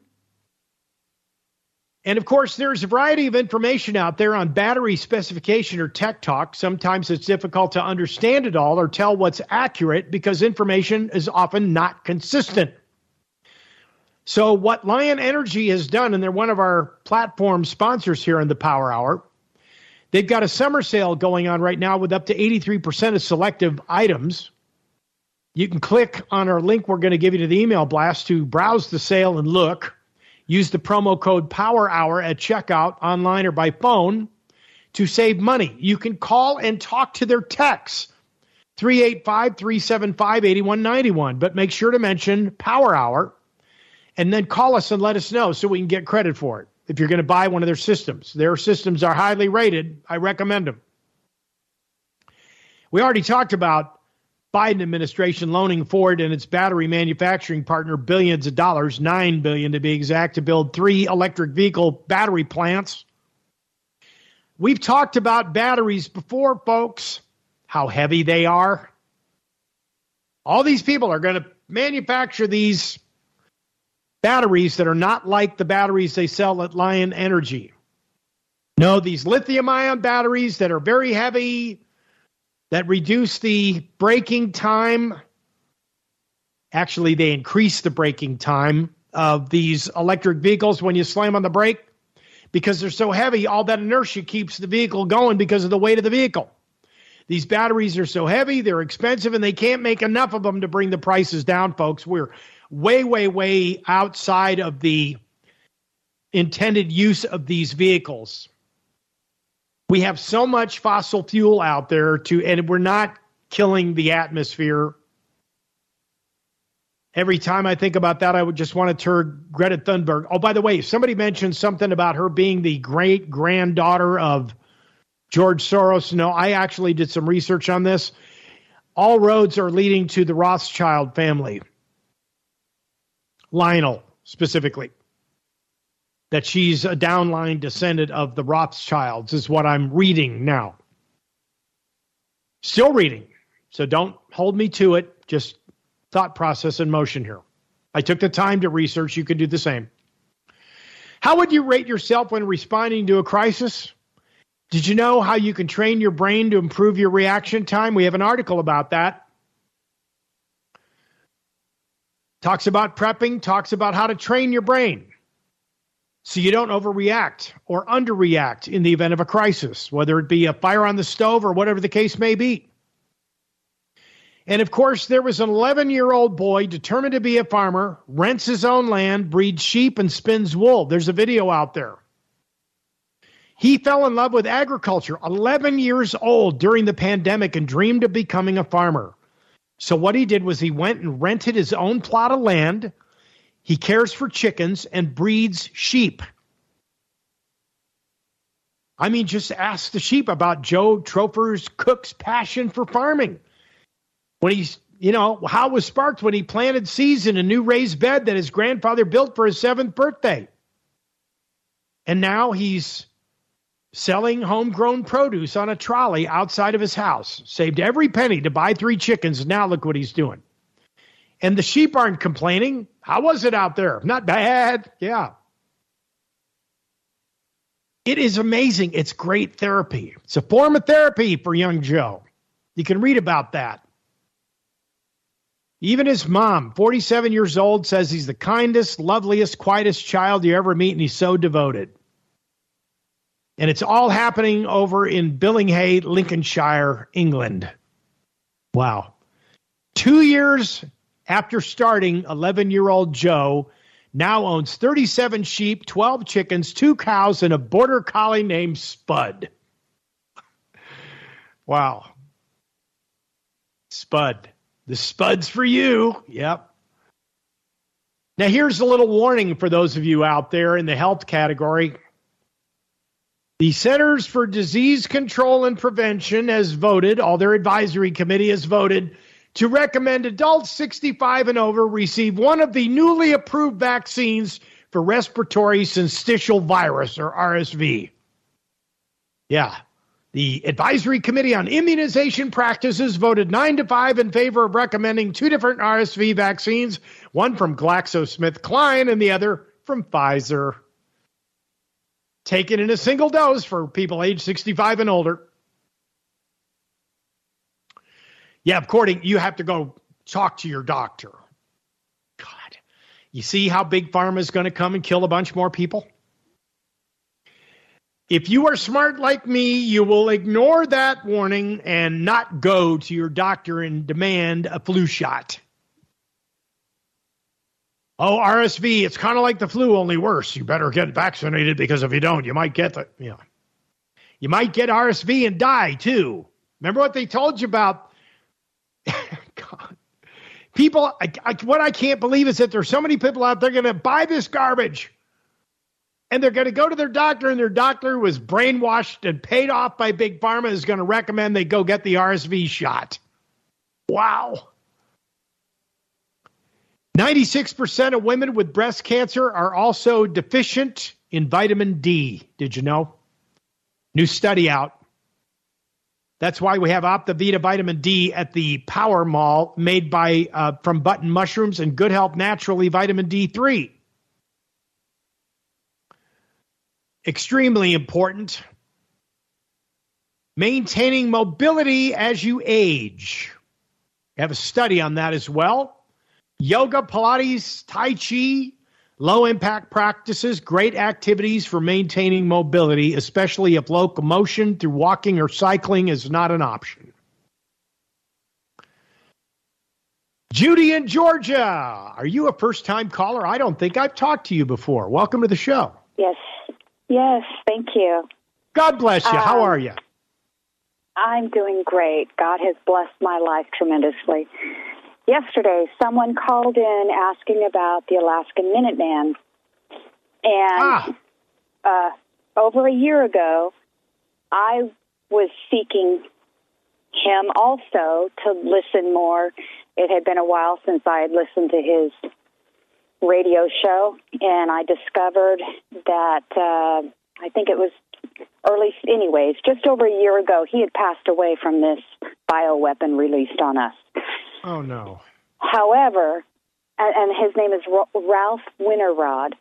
S2: And, of course, there's a variety of information out there on battery specification or tech talk. Sometimes it's difficult to understand it all or tell what's accurate because information is often not consistent. So what Lion Energy has done, and they're one of our platform sponsors here in the Power Hour, they've got a summer sale going on right now with up to 83% of selective items. You can click on our link we're going to give you to the email blast to browse the sale and look. Use the promo code POWERHOUR at checkout, online or by phone, to save money. You can call and talk to their techs, 385-375-8191. But make sure to mention Power Hour, and then call us and let us know so we can get credit for it if you're going to buy one of their systems. Their systems are highly rated. I recommend them. We already talked about Biden administration loaning Ford and its battery manufacturing partner billions of dollars, $9 billion to be exact, to build 3 electric vehicle battery plants. We've talked about batteries before, folks, how heavy they are. All these people are going to manufacture these batteries that are not like the batteries they sell at Lion Energy. No, these lithium-ion batteries that are very heavy, that reduce the braking time. Actually, they increase the braking time of these electric vehicles when you slam on the brake. Because they're so heavy, all that inertia keeps the vehicle going because of the weight of the vehicle. These batteries are so heavy, they're expensive, and they can't make enough of them to bring the prices down, folks. We're way, way, way outside of the intended use of these vehicles. We have so much fossil fuel out there, and we're not killing the atmosphere. Every time I think about that, I would just want to turn Greta Thunberg. Oh, by the way, somebody mentioned something about her being the great-granddaughter of George Soros. No, I actually did some research on this. All roads are leading to the Rothschild family. Lionel, specifically. That she's a downline descendant of the Rothschilds is what I'm reading now. Still reading, so don't hold me to it. Just thought process in motion here. I took the time to research. You could do the same. How would you rate yourself when responding to a crisis? Did you know how you can train your brain to improve your reaction time? We have an article about that. Talks about prepping, talks about how to train your brain so you don't overreact or underreact in the event of a crisis, whether it be a fire on the stove or whatever the case may be. And, of course, there was an 11-year-old boy determined to be a farmer, rents his own land, breeds sheep, and spins wool. There's a video out there. He fell in love with agriculture, 11 years old during the pandemic, and dreamed of becoming a farmer. So what he did was he went and rented his own plot of land. He cares for chickens and breeds sheep. I mean, just ask the sheep about Joe Trofer's Cook's passion for farming. When he's, how it was sparked when he planted seeds in a new raised bed that his grandfather built for his 7th birthday. And now he's selling homegrown produce on a trolley outside of his house. Saved every penny to buy 3 chickens. Now look what he's doing. And the sheep aren't complaining. How was it out there? Not bad. Yeah. It is amazing. It's great therapy. It's a form of therapy for young Joe. You can read about that. Even his mom, 47 years old, says he's the kindest, loveliest, quietest child you ever meet, and he's so devoted. And it's all happening over in Billinghayes, Lincolnshire, England. Wow. 2 years after starting, 11-year-old Joe now owns 37 sheep, 12 chickens, 2 cows, and a border collie named Spud. Wow. Spud. The Spud's for you. Yep. Now, here's a little warning for those of you out there in the health category. The Centers for Disease Control and Prevention has voted, all their advisory committee has voted, to recommend adults 65 and over receive one of the newly approved vaccines for respiratory syncytial virus, or RSV. Yeah, The Advisory Committee on Immunization Practices voted 9-5 in favor of recommending 2 different RSV vaccines, one from GlaxoSmithKline and the other from Pfizer. Taken in a single dose for people age 65 and older. Yeah, you have to go talk to your doctor. God, you see how Big Pharma is going to come and kill a bunch more people? If you are smart like me, you will ignore that warning and not go to your doctor and demand a flu shot. Oh, RSV, it's kind of like the flu, only worse. You better get vaccinated because if you don't, you might get you might get RSV and die too. Remember what they told you about? God. People, what I can't believe is that there's so many people out there going to buy this garbage. And they're going to go to their doctor, and their doctor was brainwashed and paid off by Big Pharma is going to recommend they go get the RSV shot. Wow. 96% of women with breast cancer are also deficient in vitamin D. Did you know? New study out. That's why we have Optivita Vitamin D at the Power Mall, made by from button mushrooms and Good Health Naturally Vitamin D3. Extremely important. Maintaining mobility as you age. We have a study on that as well. Yoga, Pilates, Tai Chi, low-impact practices, great activities for maintaining mobility, especially if locomotion through walking or cycling is not an option. Judy in Georgia, are you a first-time caller? I don't think I've talked to you before. Welcome to the show.
S9: Yes, thank you.
S2: God bless you. How are you?
S9: I'm doing great. God has blessed my life tremendously. Yesterday, someone called in asking about the Alaskan Minuteman. And over a year ago, I was seeking him also to listen more. It had been a while since I had listened to his radio show, and I discovered that I think it was just over a year ago, he had passed away from this bioweapon released on us.
S2: Oh, no.
S9: However, and his name is Ralph Winterrod.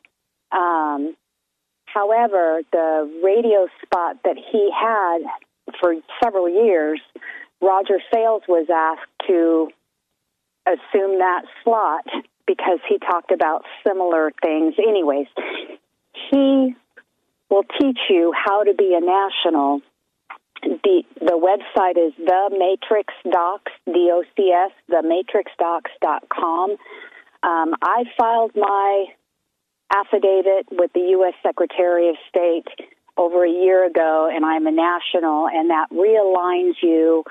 S9: However, the radio spot that he had for several years, Roger Sales was asked to assume that slot because he talked about similar things. Anyways, he will teach you how to be a national. The website is The Matrix Docs, DOCS, thematrixdocs.com. I filed my affidavit with the U.S. Secretary of State over a year ago, and I'm a national, and that realigns you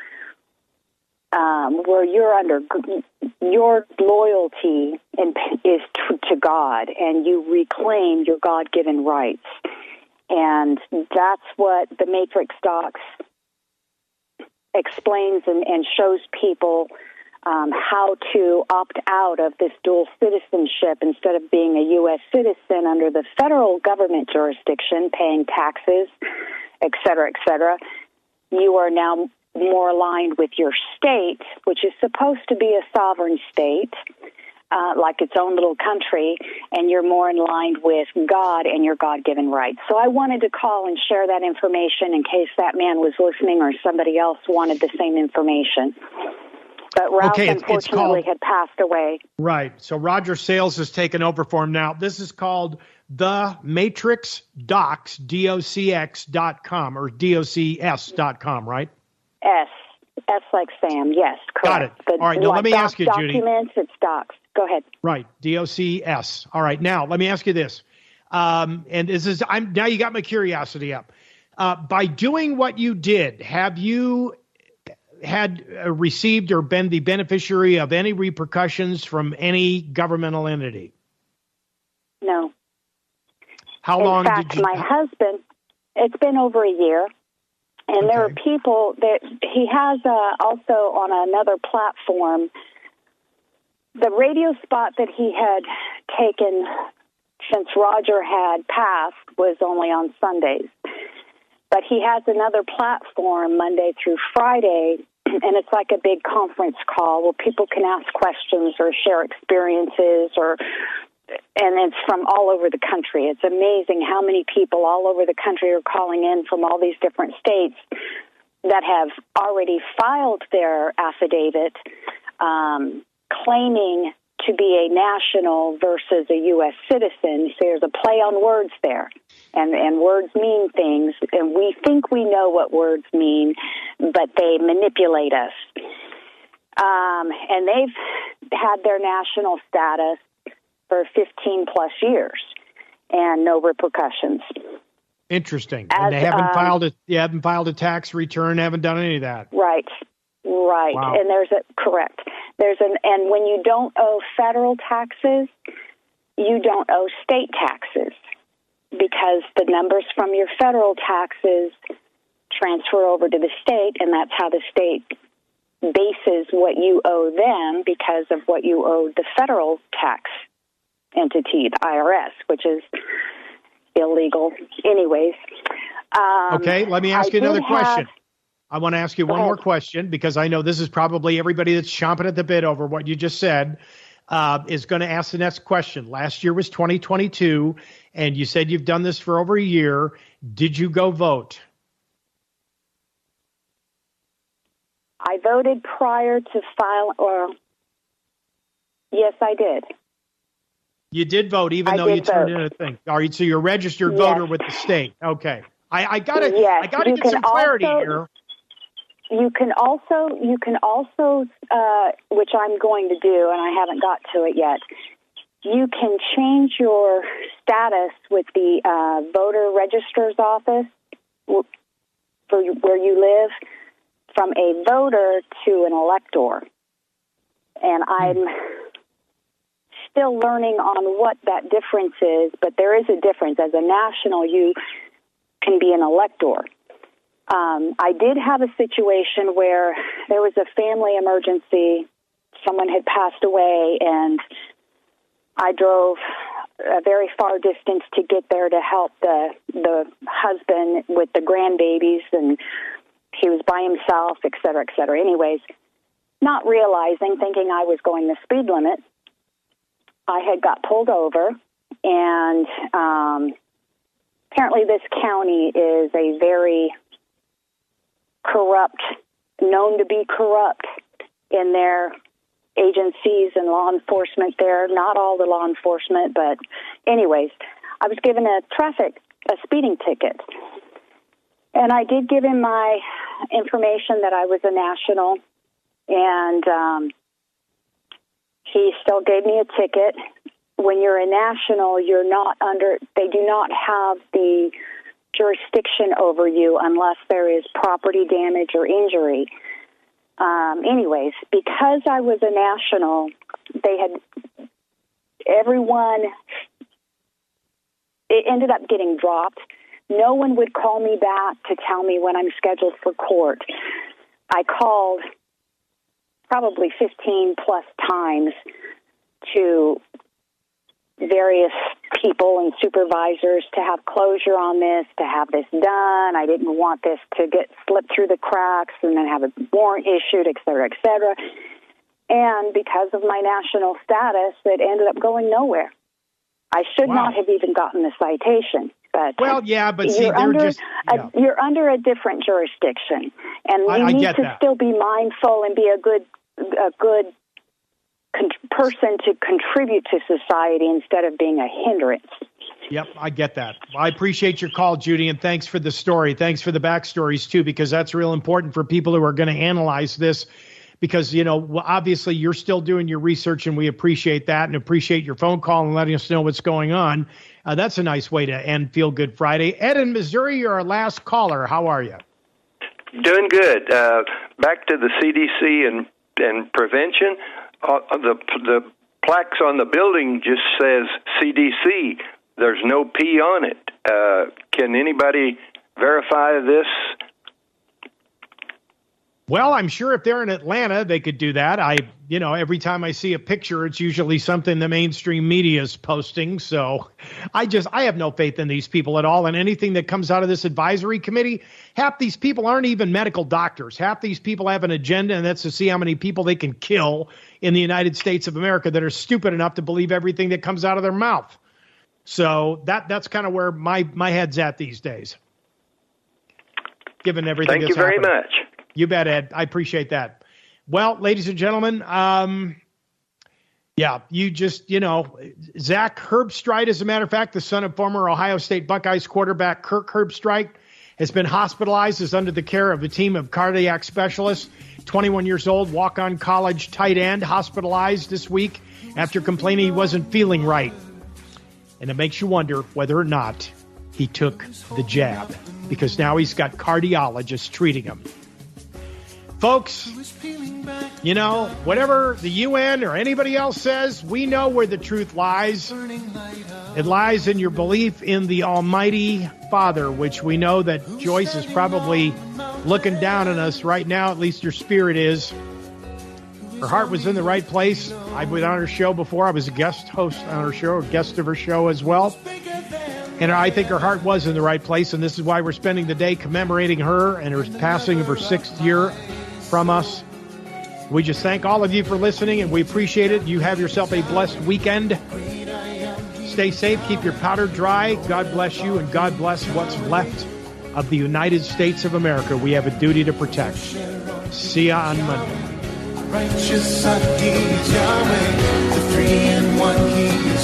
S9: where you're under your loyalty is to God, and you reclaim your God-given rights. And that's what the Matrix Docs explains and shows people how to opt out of this dual citizenship instead of being a U.S. citizen under the federal government jurisdiction, paying taxes, et cetera, et cetera. You are now more aligned with your state, which is supposed to be a sovereign state, like its own little country, and you're more in line with God and your God-given rights. So I wanted to call and share that information in case that man was listening or somebody else wanted the same information. But Ralph, unfortunately, had passed away.
S2: Right. So Roger Sales has taken over for him now. This is called The Matrix Docs, DOCX.com, or DOCS.com, right?
S9: S like Sam, yes, correct.
S2: Got it. All right, now let me ask you, Judy.
S9: Documents, it's docs. Go ahead.
S2: Right, DOCS. All right, now let me ask you this. And this is now you got my curiosity up. By doing what you did, have you had received or been the beneficiary of any repercussions from any governmental entity?
S9: No.
S2: How long
S9: did you? In fact, my husband, it's been over a year. And there are people that he has also on another platform. The radio spot that he had taken since Roger had passed was only on Sundays. But he has another platform Monday through Friday, and it's like a big conference call where people can ask questions or share experiences, and it's from all over the country. It's amazing how many people all over the country are calling in from all these different states that have already filed their affidavit claiming to be a national versus a U.S. citizen. So there's a play on words there. And words mean things, and we think we know what words mean, but they manipulate us. And they've had their national status for 15-plus years, and no repercussions.
S2: Interesting. And they haven't filed a tax return, haven't done any of that.
S9: Right. Wow. And and when you don't owe federal taxes, you don't owe state taxes, because the numbers from your federal taxes transfer over to the state, and that's how the state bases what you owe them because of what you owe the federal tax entity, the IRS, which is illegal anyways.
S2: Okay, let me ask you another question. I want to ask you one more question, because I know this is probably everybody that's chomping at the bit over what you just said is going to ask the next question. Last year was 2022, and you said you've done this for over a year. Did you go vote?
S9: I voted prior to yes, I did.
S2: You did vote, even though you turned in a thing. All right, so you're a registered voter with the state. Okay. I gotta get some clarity here.
S9: You can also, which I'm going to do, and I haven't got to it yet. You can change your status with the voter registrar's office for where you live from a voter to an elector. And I'm still learning on what that difference is, but there is a difference. As a national, you can be an elector. I did have a situation where there was a family emergency. Someone had passed away, and I drove a very far distance to get there to help the husband with the grandbabies, and he was by himself, et cetera, et cetera. Anyways, not realizing, thinking I was going the speed limit, I had got pulled over, and apparently this county is a very corrupt, known to be corrupt in their agencies and law enforcement there. Not all the law enforcement, but anyways, I was given a speeding ticket. And I did give him my information that I was a national, and he still gave me a ticket. When you're a national, they do not have the jurisdiction over you unless there is property damage or injury. Anyways, because I was a national, it ended up getting dropped. No one would call me back to tell me when I'm scheduled for court. I called probably 15 plus times to various people and supervisors to have closure on this, to have this done. I didn't want this to get slipped through the cracks and then have a warrant issued, et cetera, et cetera. And because of my national status, it ended up going nowhere. I should not have even gotten the citation. But
S2: you're
S9: under a different jurisdiction, and we need to still be mindful and be a good person to contribute to society instead of being a hindrance.
S2: Yep, I get that. I appreciate your call, Judy, and thanks for the story. Thanks for the backstories, too, because that's real important for people who are going to analyze this, because, obviously you're still doing your research, and we appreciate that and appreciate your phone call and letting us know what's going on. That's a nice way to end Feel Good Friday. Ed in Missouri, you're our last caller. How are you?
S10: Doing good. Back to the CDC and prevention. The plaques on the building just says CDC. There's no P on it. Can anybody verify this?
S2: Well, I'm sure if they're in Atlanta, they could do that. Every time I see a picture, it's usually something the mainstream media is posting. So I have no faith in these people at all. And anything that comes out of this advisory committee, half these people aren't even medical doctors. Half these people have an agenda, and that's to see how many people they can kill in the United States of America that are stupid enough to believe everything that comes out of their mouth. So that's kind of where my head's at these days, given everything that's happening.
S10: Thank you very much.
S2: You bet, Ed. I appreciate that. Well, ladies and gentlemen, Zach Herbstreit, as a matter of fact, the son of former Ohio State Buckeyes quarterback Kirk Herbstreit, has been hospitalized, is under the care of a team of cardiac specialists. 21 years old, walk-on college tight end, hospitalized this week after complaining he wasn't feeling right. And it makes you wonder whether or not he took the jab, because now he's got cardiologists treating him. Folks, whatever the UN or anybody else says, we know where the truth lies. It lies in your belief in the Almighty Father, which we know that Joyce is probably looking down on us right now. At least her spirit is. Her heart was in the right place. I've been on her show before. I was a guest host on her show, a guest of her show as well. And I think her heart was in the right place, and this is why we're spending the day commemorating her and her passing of her 6th year from us. We just thank all of you for listening, and we appreciate it. You have yourself a blessed weekend. Stay safe. Keep your powder dry. God bless you, and God bless what's left of the United States of America. We have a duty to protect. See ya on Monday.
S11: Righteous are He is Yahweh, the 3-in-1 He is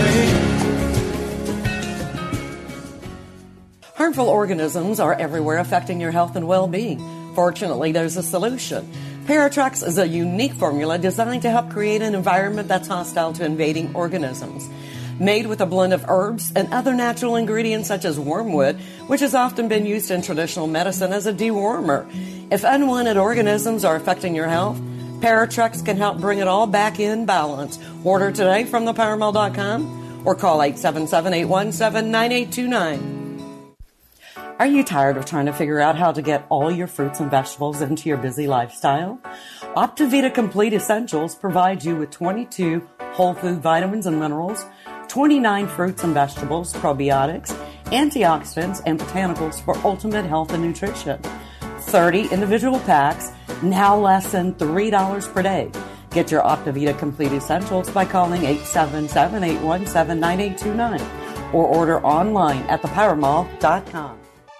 S11: Yahweh.
S4: Harmful organisms are everywhere, affecting your health and well-being. Fortunately, there's a solution. Paratrex is a unique formula designed to help create an environment that's hostile to invading organisms. Made with a blend of herbs and other natural ingredients such as wormwood, which has often been used in traditional medicine as a dewormer. If unwanted organisms are affecting your health, Paratrex can help bring it all back in balance. Order today from thepowermall.com or call 877-817-9829. Are you tired of trying to figure out how to get all your fruits and vegetables into your busy lifestyle? OptiVita Complete Essentials provides you with 22 whole food vitamins and minerals, 29 fruits and vegetables, probiotics, antioxidants, and botanicals for ultimate health and nutrition. 30 individual packs, now less than $3 per day. Get your OptiVita Complete Essentials by calling 877-817-9829 or order online at thepowermall.com.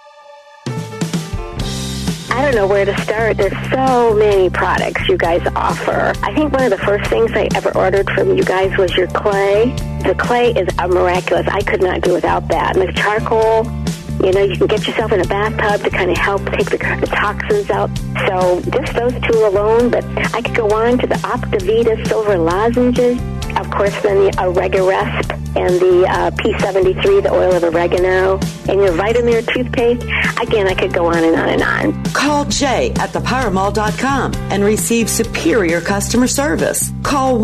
S9: I don't know where to start. There's so many products you guys offer. I think one of the first things I ever ordered from you guys was your clay. The clay is miraculous. I could not do without that. And the charcoal, you can get yourself in a bathtub to kind of help take the toxins out. So just those two alone, but I could go on to the OptiVita silver lozenges. Of course, then the Oregarest and the P73, the oil of oregano, and your Vitamir toothpaste. Again, I could go on and on and on.
S4: Call Jay at thepowermall.com and receive superior customer service. Call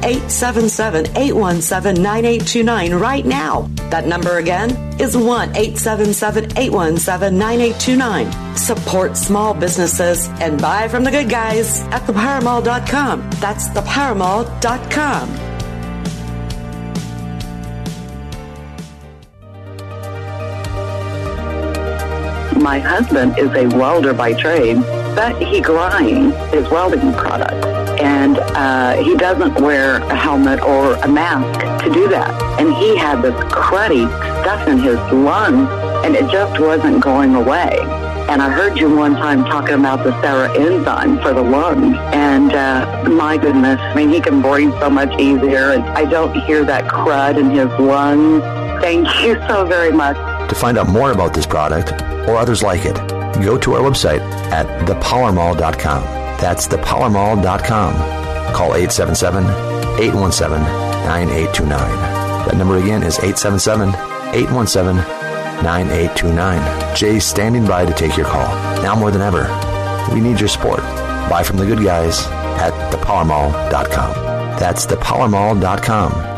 S4: 1-877-817-9829 right now. That number again is 1-877-817-9829. Support small businesses and buy from the good guys at thepowermall.com. That's thepowermall.com.
S6: My husband is a welder by trade, but he grinds his welding product. And he doesn't wear a helmet or a mask to do that. And he had this cruddy stuff in his lungs, and it just wasn't going away. And I heard you one time talking about the Sarah enzyme for the lungs. And my goodness, he can breathe so much easier. And I don't hear that crud in his lungs. Thank you so very much.
S7: To find out more about this product or others like it, go to our website at thepowermall.com. That's thepowermall.com. Call 877-817-9829. That number again is 877-817-9829. Jay's standing by to take your call. Now more than ever, we need your support. Buy from the good guys at thepowermall.com. That's thepowermall.com.